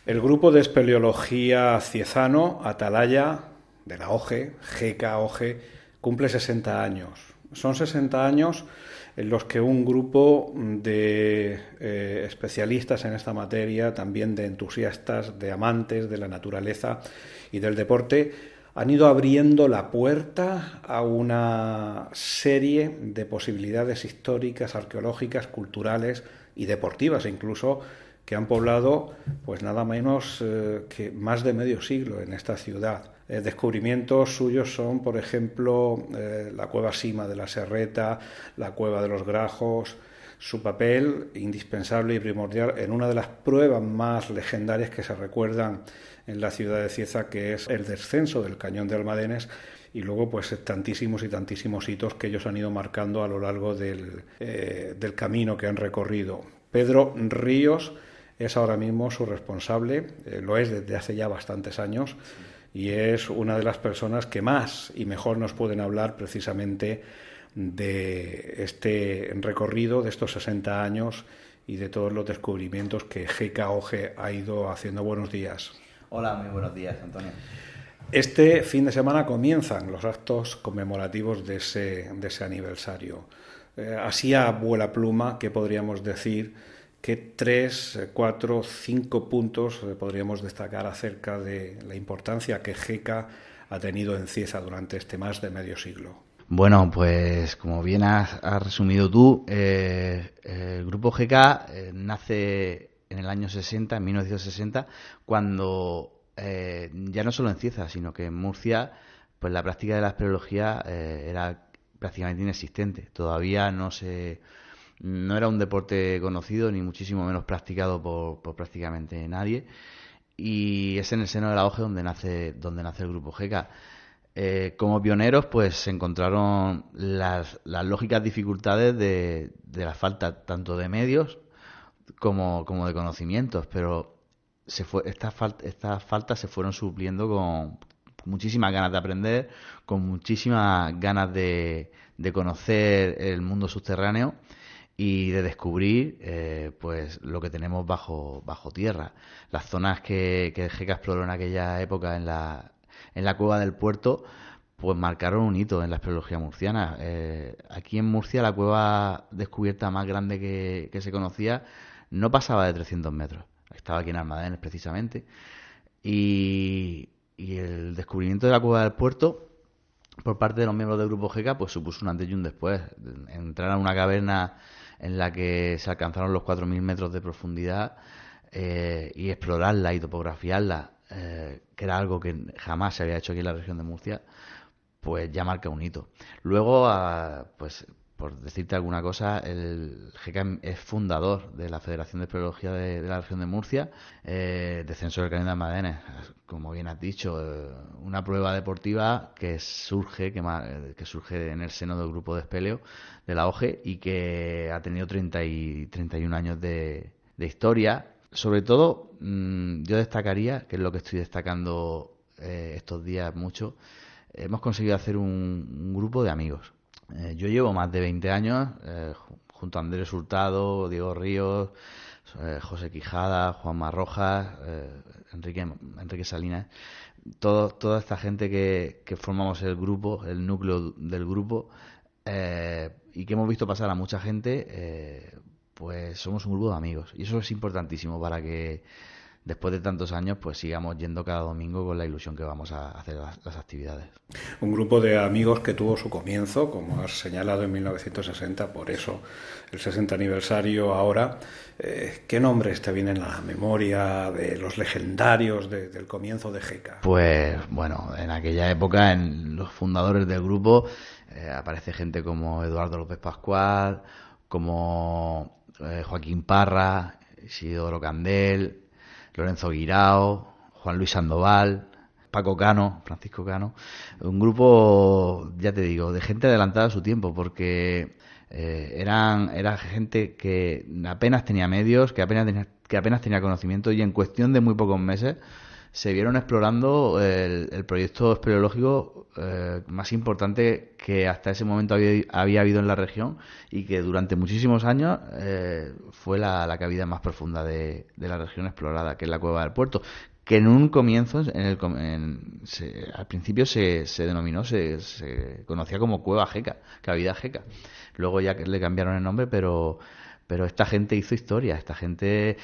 El grupo de espeleología Ciezano, Atalaya, de la OGE, GK-OGE, cumple 60 años. Son 60 años en los que un grupo de especialistas en esta materia, también de entusiastas, de amantes de la naturaleza y del deporte, han ido abriendo la puerta a una serie de posibilidades históricas, arqueológicas, culturales y deportivas incluso, que han poblado pues nada menos que más de medio siglo en esta ciudad. Descubrimientos suyos son, por ejemplo, la cueva Sima de la Serreta, la cueva de los Grajos, su papel indispensable y primordial en una de las pruebas más legendarias que se recuerdan en la ciudad de Cieza, que es el descenso del Cañón de Almadenes, y luego pues tantísimos y tantísimos hitos que ellos han ido marcando a lo largo del camino que han recorrido. Pedro Ríos es ahora mismo su responsable, lo es desde hace ya bastantes años, y es una de las personas que más y mejor nos pueden hablar precisamente de este recorrido, de estos 60 años y de todos los descubrimientos que GKOG ha ido haciendo. Buenos días. Hola, muy buenos días, Antonio. Este fin de semana comienzan los actos conmemorativos de ese aniversario. Así a vuela pluma, ¿qué podríamos decir? ¿Qué 3, 4, 5 puntos podríamos destacar acerca de la importancia que GK ha tenido en Cieza durante este más de medio siglo? Bueno, pues como bien has resumido tú, el grupo GK nace en el año 60, en 1960, cuando ya no solo en Cieza, sino que en Murcia, pues la práctica de la espeleología era prácticamente inexistente. Todavía no era un deporte conocido, ni muchísimo menos practicado por prácticamente nadie. Y es en el seno de la OGE donde nace el grupo GK. Como pioneros, pues se encontraron las lógicas dificultades de la falta tanto de medios como de conocimientos, pero estas faltas se fueron supliendo con muchísimas ganas de aprender, con muchísimas ganas de conocer el mundo subterráneo y de descubrir pues lo que tenemos bajo tierra. Las zonas que GK exploró en aquella época en la cueva del puerto, pues marcaron un hito en la espeleología murciana. Aquí en Murcia la cueva descubierta más grande que se conocía no pasaba de 300 metros. Estaba aquí en Almadenes precisamente. Y el descubrimiento de la cueva del puerto por parte de los miembros del grupo GK pues supuso un antes y un después. Entrar a una caverna en la que se alcanzaron los 4.000 metros de profundidad y explorarla y topografiarla, que era algo que jamás se había hecho aquí en la región de Murcia, pues ya marca un hito. Luego, pues por decirte alguna cosa, el GK es fundador de la Federación de Espeleología de la región de Murcia, descenso del Cañón de Almadenes, como bien has dicho, una prueba deportiva que surge en el seno del grupo de espeleo de la OGE y que ha tenido 31 años de historia. Sobre todo, yo destacaría, que es lo que estoy destacando estos días mucho, hemos conseguido hacer un grupo de amigos. Yo llevo más de 20 años junto a Andrés Hurtado, Diego Ríos, José Quijada, Juanma Rojas, Enrique Salinas, toda esta gente que formamos el grupo, el núcleo del grupo, y que hemos visto pasar a mucha gente, pues somos un grupo de amigos. Y eso es importantísimo para que después de tantos años pues sigamos yendo cada domingo con la ilusión que vamos a hacer las actividades. Un grupo de amigos que tuvo su comienzo, como has señalado, en 1960, por eso el 60 aniversario ahora. ¿Qué nombres te vienen a la memoria de los legendarios del comienzo de GK? Pues bueno, en aquella época, en los fundadores del grupo, aparece gente como Eduardo López Pascual, como Joaquín Parra, Isidoro Candel, Lorenzo Guirao, Juan Luis Sandoval, Paco Cano, Francisco Cano. Un grupo, ya te digo, de gente adelantada a su tiempo, porque era gente que apenas tenía medios, que apenas tenía conocimiento, y en cuestión de muy pocos meses se vieron explorando el proyecto espeleológico más importante que hasta ese momento había habido en la región y que durante muchísimos años fue la cavidad más profunda de la región explorada, que es la Cueva del Puerto, que en un comienzo, al principio se denominó, se conocía como Cueva Jeca, cavidad Jeca. Luego ya le cambiaron el nombre, pero esta gente hizo historia. Esta gente,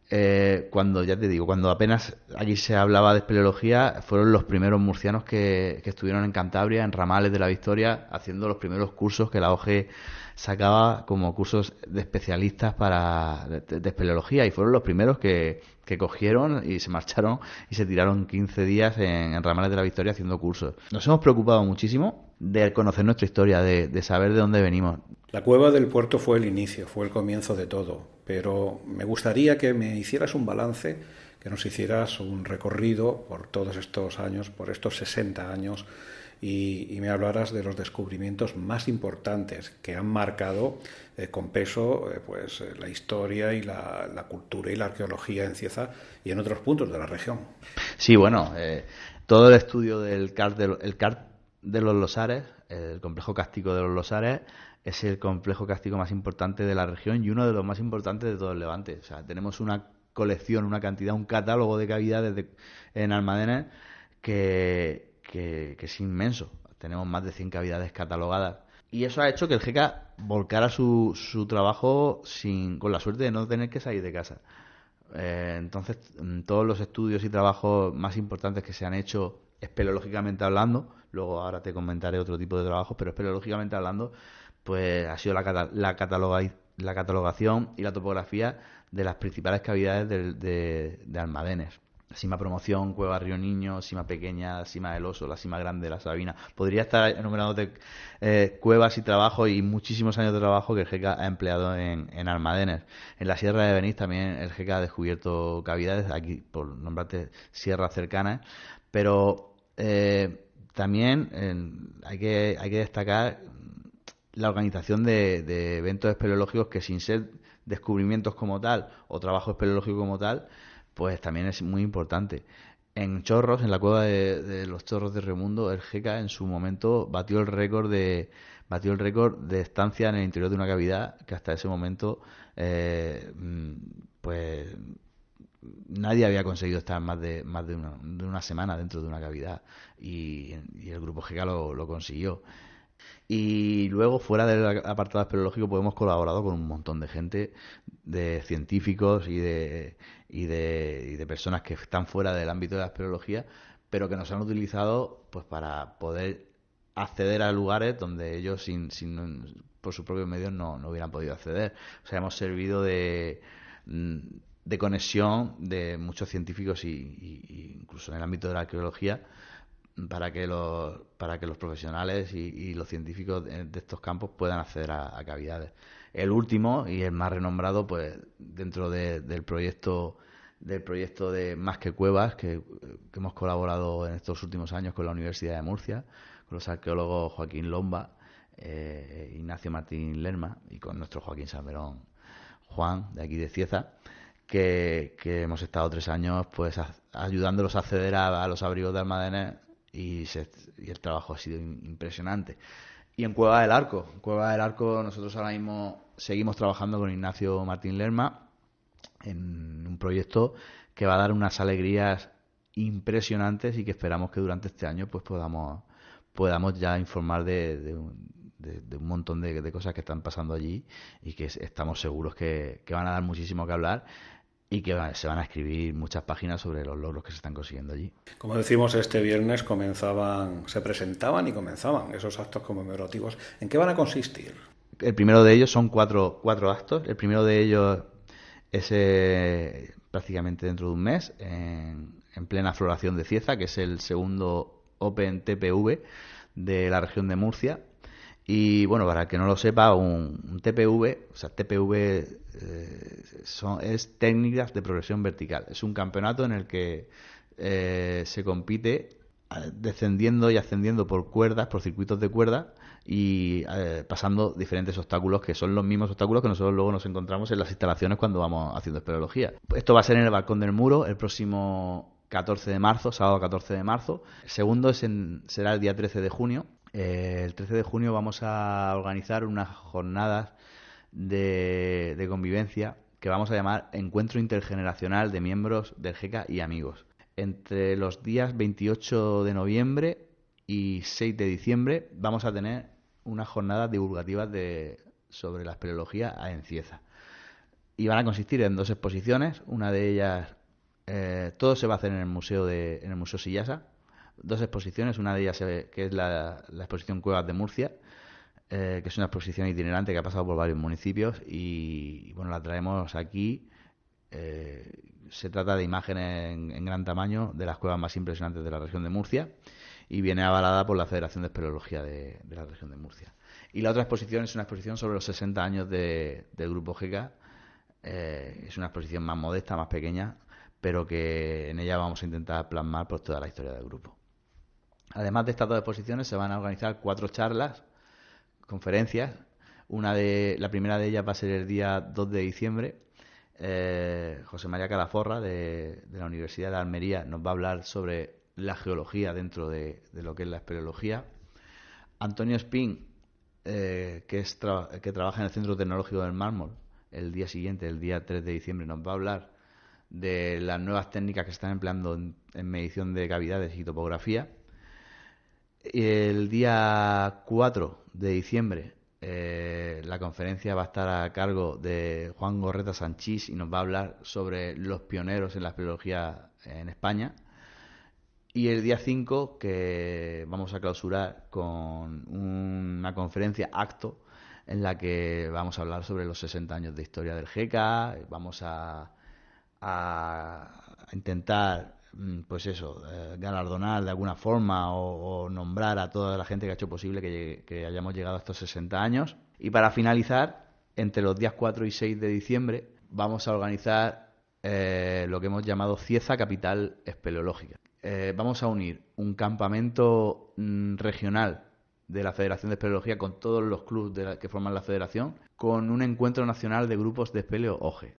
cuando apenas aquí se hablaba de espeleología, fueron los primeros murcianos que estuvieron en Cantabria, en Ramales de la Victoria, haciendo los primeros cursos que la OGE sacaba como cursos de especialistas de espeleología, y fueron los primeros que cogieron y se marcharon y se tiraron 15 días en Ramales de la Victoria haciendo cursos. Nos hemos preocupado muchísimo de conocer nuestra historia, de saber de dónde venimos. La Cueva del Puerto fue el inicio, fue el comienzo de todo, pero me gustaría que me hicieras un balance, que nos hicieras un recorrido por todos estos años, por estos 60 años, y me hablaras de los descubrimientos más importantes que han marcado con peso la historia y la cultura y la arqueología en Cieza y en otros puntos de la región. Sí, bueno, todo el estudio del CART de los Losares, el complejo cástico de los Losares, es el complejo cástico más importante de la región y uno de los más importantes de todo el Levante. O sea, tenemos una colección, una cantidad, un catálogo de cavidades en Almadenes que es inmenso. Tenemos más de 100 cavidades catalogadas. Y eso ha hecho que el GECA volcara su trabajo con la suerte de no tener que salir de casa. Entonces, todos los estudios y trabajos más importantes que se han hecho espeleológicamente hablando, luego ahora te comentaré otro tipo de trabajos, pero espeleológicamente hablando, pues ha sido la catalogación y la topografía de las principales cavidades de Almadenes. Sima Promoción, Cueva Río Niño, Sima Pequeña, Sima del Oso, la Sima Grande, la Sabina. Podría estar enumerándote cuevas y trabajo y muchísimos años de trabajo que el GECA ha empleado en Almadenes. En la Sierra de Benís también el GECA ha descubierto cavidades, aquí por nombrarte sierras cercanas, pero también hay que destacar la organización de eventos espeleológicos que, sin ser descubrimientos como tal o trabajo espeleológico como tal, pues también es muy importante. En Chorros, en la cueva de los Chorros de Remundo, el GECA en su momento batió el récord de estancia en el interior de una cavidad que hasta ese momento pues nadie había conseguido estar más de una semana dentro de una cavidad, y el grupo GECA lo consiguió. Y luego, fuera del apartado espeleológico, pues hemos colaborado con un montón de gente, de científicos y de personas que están fuera del ámbito de la espeleología, pero que nos han utilizado pues para poder acceder a lugares donde ellos por sus propios medios no hubieran podido acceder. O sea, hemos servido de conexión de muchos científicos y incluso en el ámbito de la arqueología, para que los profesionales y los científicos de estos campos puedan acceder a cavidades. El último y el más renombrado, pues dentro del proyecto de Más que Cuevas, que hemos colaborado en estos últimos años con la Universidad de Murcia, con los arqueólogos Joaquín Lomba, Ignacio Martín Lerma, y con nuestro Joaquín Salmerón Juan, de aquí de Cieza, que hemos estado 3 años pues ayudándolos a acceder a los abrigos de Almadenes, y el trabajo ha sido impresionante. Y en Cueva del Arco nosotros ahora mismo seguimos trabajando con Ignacio Martín Lerma en un proyecto que va a dar unas alegrías impresionantes, y que esperamos que durante este año pues podamos ya informar de un montón de cosas que están pasando allí, y que estamos seguros que van a dar muchísimo que hablar, y que se van a escribir muchas páginas sobre los logros que se están consiguiendo allí. Como decimos, este viernes se presentaban y comenzaban esos actos conmemorativos. ¿En qué van a consistir? El primero de ellos son cuatro actos. El primero de ellos es prácticamente dentro de un mes, en plena floración de Cieza, que es el segundo Open TPV de la región de Murcia. Y bueno, para el que no lo sepa, un TPV, o sea, TPV es técnicas de progresión vertical. Es un campeonato en el que se compite descendiendo y ascendiendo por cuerdas, por circuitos de cuerdas, y pasando diferentes obstáculos, que son los mismos obstáculos que nosotros luego nos encontramos en las instalaciones cuando vamos haciendo espeleología. Esto va a ser en el Balcón del Muro el próximo 14 de marzo, sábado 14 de marzo. El segundo será el día 13 de junio. El 13 de junio vamos a organizar unas jornadas de convivencia que vamos a llamar Encuentro Intergeneracional de Miembros del GECA y Amigos. Entre los días 28 de noviembre y 6 de diciembre vamos a tener unas jornadas divulgativas sobre la espeleología en Cieza. Y van a consistir en 2 exposiciones. Una de ellas, todo se va a hacer en el Museo Sillasa. 2 exposiciones, una de ellas que es la exposición Cuevas de Murcia, que es una exposición itinerante que ha pasado por varios municipios y bueno, la traemos aquí. Se trata de imágenes en gran tamaño de las cuevas más impresionantes de la región de Murcia y viene avalada por la Federación de Espeleología de la región de Murcia. Y la otra exposición es una exposición sobre los 60 años del Grupo GECA. Es una exposición más modesta, más pequeña, pero que en ella vamos a intentar plasmar pues, toda la historia del grupo. Además de estas 2 exposiciones se van a organizar 4 charlas, conferencias. La primera de ellas va a ser el día 2 de diciembre. José María Calaforra de la Universidad de Almería nos va a hablar sobre la geología dentro de lo que es la espeleología. Antonio Espín, que trabaja en el Centro Tecnológico del Mármol, el día siguiente, el día 3 de diciembre, nos va a hablar de las nuevas técnicas que se están empleando en medición de cavidades y topografía. El día 4 de diciembre la conferencia va a estar a cargo de Juan Gorreta Sanchís y nos va a hablar sobre los pioneros en la espeleología en España. Y el día 5, que vamos a clausurar con una conferencia acto en la que vamos a hablar sobre los 60 años de historia del GECA. Vamos a intentar pues eso, galardonar de alguna forma o nombrar a toda la gente que ha hecho posible que hayamos llegado a estos 60 años. Y para finalizar, entre los días 4 y 6 de diciembre vamos a organizar lo que hemos llamado Cieza Capital Espeleológica. Vamos a unir un campamento regional de la Federación de Espeleología con todos los clubes que forman la federación, con un encuentro nacional de grupos de espeleo OGE.